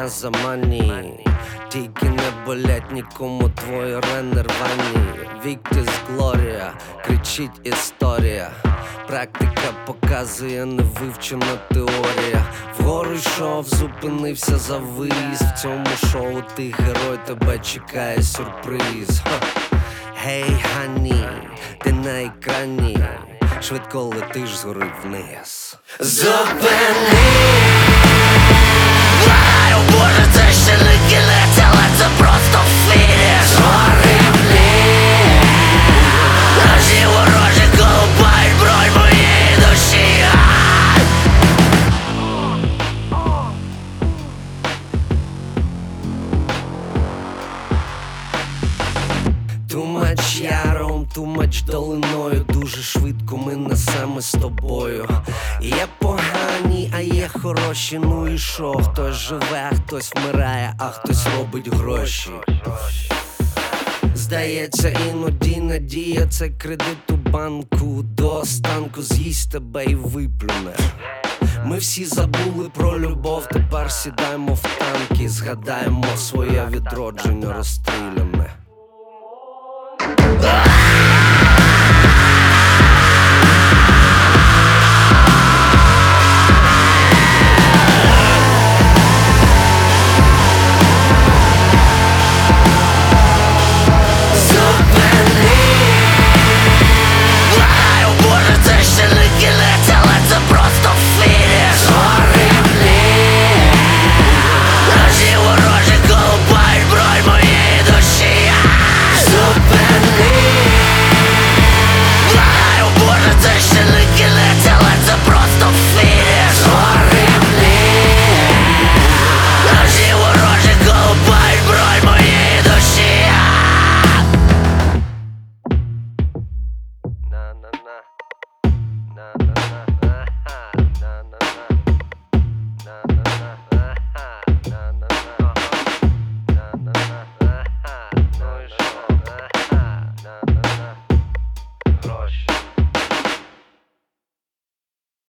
життя замані, тільки не болять нікому твої рани рвані. Віктис Глорія, кричить історія, практика показує невивчена теорія. Вгору йшов, зупинився за виїзд. В цьому шоу ти герой, тебе чекає сюрприз. Гей, Гані, ти на екрані, швидко летиш згори вниз. Зупини! Благаю, Боже, це ще не кінець, але це просто фініш. Згори вниз! Наші ворожі колупають бронь моєї душі. Тумач яром, тумач долиною, дуже швидко ми несемо з тобою. Є погані, а є хороші, ну і шо? Хтось живе, а хтось вмирає, а хтось робить гроші. Здається, іноді надія — це кредит у банку, до останку з'їсть тебе і виплюне. Ми всі забули про любов, тепер сідаємо в танки, згадаємо своє відродження розстріляне.